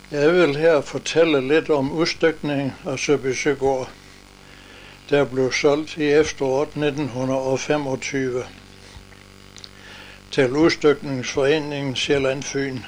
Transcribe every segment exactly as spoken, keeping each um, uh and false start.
Jeg vil her fortælle lidt om udstykning af Søby Søgård, der blev solgt i efteråret nitten femogtyve til Udstykningsforeningen Sjælland Fyn,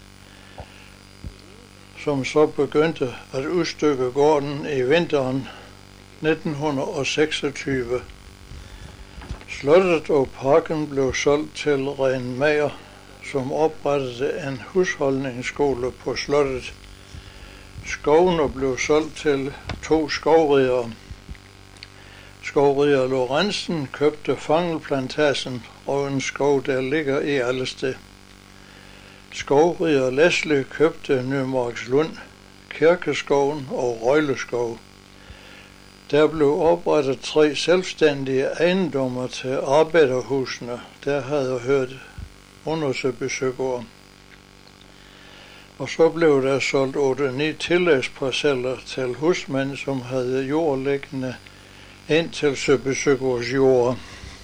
som så begyndte at udstykke gården i vinteren nitten seksogtyve. Slottet og parken blev solgt til Ren Mager, som oprettede en husholdningsskole på slottet. Skovene blev solgt til to skovridere. Skovrider Lorentzen købte Fangelplantagen og en skov, der ligger i Allested. Skovrider Leslie købte Nymarkslund, Kirkeskoven og Røjleskov. Der blev oprettet tre selvstændige ejendommer til arbejderhusene, der havde hørt under Søby Søgård. Og så blev der solgt otte ni tillægsparceller til husmænd, som havde jordliggende ind til Søby Søgårds jord.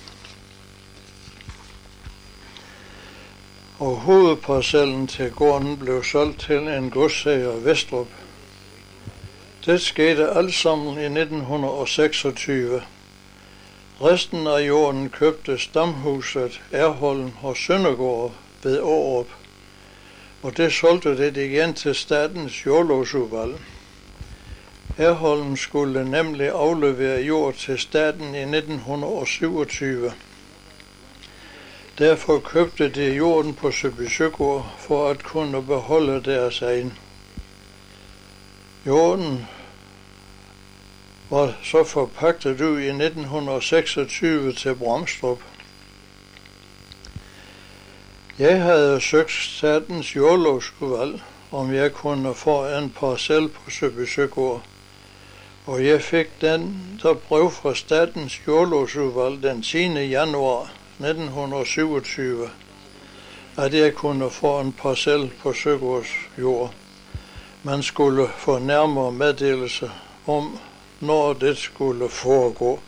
Og hovedparcellen til gården blev solgt til en godsejer Vestrup. Det skete alt sammen i nitten seksogtyve. Resten af jorden købte Stamhuset, Erholm og Søndergård ved Aarup, og det solgte det igen til Statens Jordlovsudvalg. Erholm skulle nemlig aflevere jord til staten i nitten syvogtyve. Derfor købte de jorden på Søby Søgård for at kunne beholde deres egen. Jorden var så forpagtet ud i nitten seksogtyve til Bramstrup. Jeg havde søgt Statens Jordlovsudvalg, om jeg kunne få en parcel på Søby Søgård, og jeg fik den der brev fra Statens Jordlovsudvalg den tiende januar nitten syvogtyve, at jeg kunne få en parcel på Søgårds jord. Man skulle få nærmere meddelelse om, når det skulle foregå.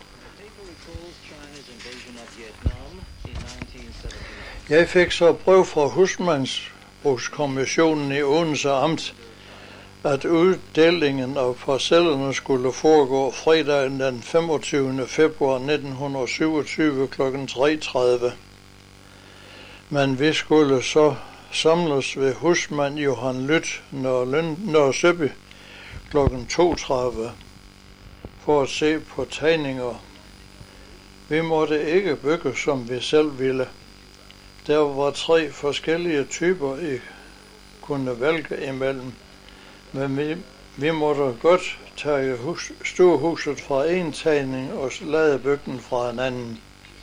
Jeg fik så brev fra Husmandsbrugskommissionen i Odense Amt, at uddelingen af parcellerne skulle foregå fredagen den femogtyvende februar nitten syvogtyve klokken tre tredive. Men vi skulle så samles ved husmand Johan Lyt Nørre Søby klokken to tredive for at se på tegninger. Vi måtte ikke bygge, som vi selv ville. Der var tre forskellige typer, I kunne vælge imellem, men vi, vi måtte godt tage hus, stuehuset fra en tegning og lade bygden fra en anden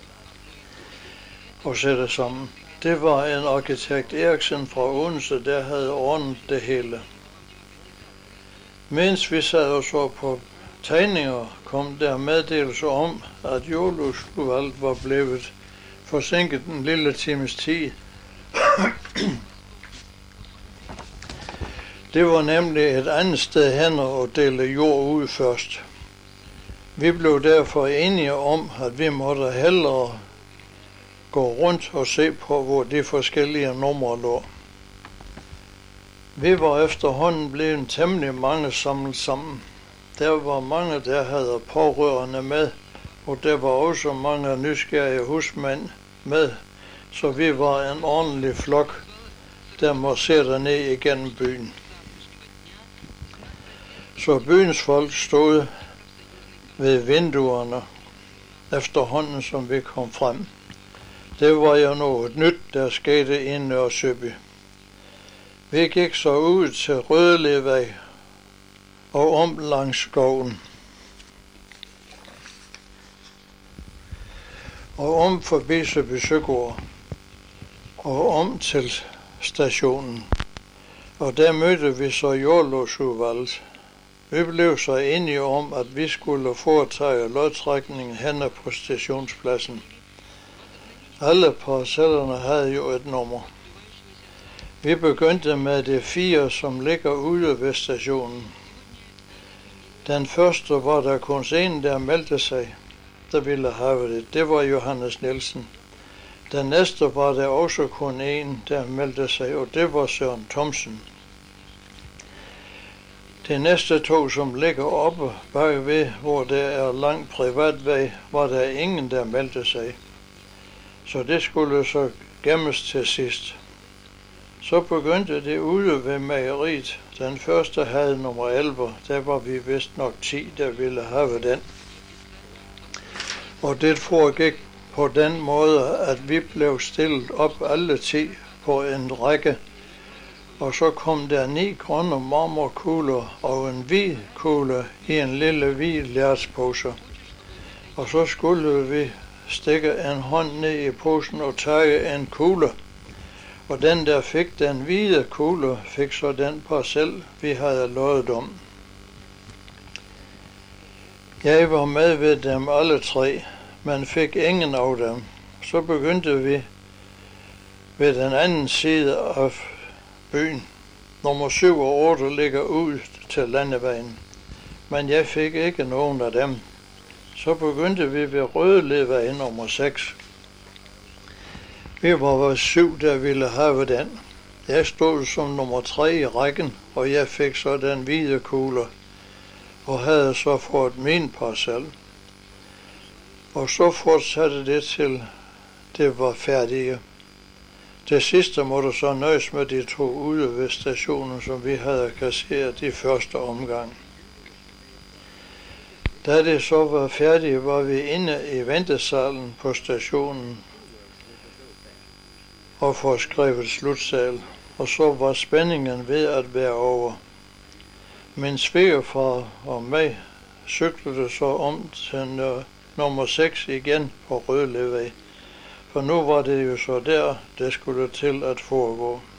og sætte sammen. Det var en arkitekt Eriksen fra Odense, der havde ordnet det hele. Mens vi sad og så på tegninger, kom der meddelelse om, at jordlovsudvalget var blevet forsinket en lille times tid. Det var nemlig et andet sted hen og dele jord ud først. Vi blev derfor enige om, at vi måtte hellere gå rundt og se på, hvor de forskellige numre lå. Vi var efterhånden blevet temmelig mange samlet sammen. Der var mange, der havde pårørende med, og der var også mange nysgerrige husmænd med, så vi var en ordentlig flok, der marcherede ned igennem byen. Så byens folk stod ved vinduerne efterhånden, som vi kom frem. Det var jo noget nyt, der skete i Nørre Søby. Vi gik så ud til Rødelevej og om langs skoven. Og om forbi Søby Søgård og om til stationen. Og der mødte vi så jordlovsudvalget. Vi blev så enige om, at vi skulle foretage lodtrækningen henne på stationspladsen. Alle parcellerne havde jo et nummer. Vi begyndte med de fire, som ligger ude ved stationen. Den første var der kun en, der meldte sig, der ville have det. Det var Johannes Nielsen. Den næste var der også kun en, der meldte sig, og det var Søren Thomsen. De næste to, som ligger oppe bagved, hvor der er lang privatvej, var der ingen, der meldte sig. Så det skulle så gemmes til sidst. Så begyndte det ude ved mejeriet. Den første havde nummer elleve, der var vi vist nok ti, der ville have den. Og det foregik på den måde, at vi blev stillet op alle ti på en række, og så kom der ni grønne marmorkugler og en hvid kugle i en lille hvid lærtspose. Og så skulle vi stikke en hånd ned i posen og tage en kugle. Og den, der fik den hvide kugle, fik så den parcel, vi havde lovet om. Jeg var med ved dem alle tre, men fik ingen af dem. Så begyndte vi ved den anden side af byen. Nummer syv og otte ligger ud til landevejen, men jeg fik ikke nogen af dem. Så begyndte vi ved Rødelevej nummer seks. Vi var vores syv, der ville have den. Jeg stod som nummer tre i rækken, og jeg fik så den hvide kugle, og havde så fået min parcel. Og så fortsatte det til det var færdige. Det sidste måtte så nøjes med de to ude ved stationen, som vi havde kasseret i første omgang. Da det så var færdigt, var vi inde i ventesalen på stationen og få skrevet slutsal, og så var spændingen ved at være over. Min svigerfar og mig cyklede så om til nummer seks igen på Rødelevej, for nu var det jo så der, det skulle til at foregå.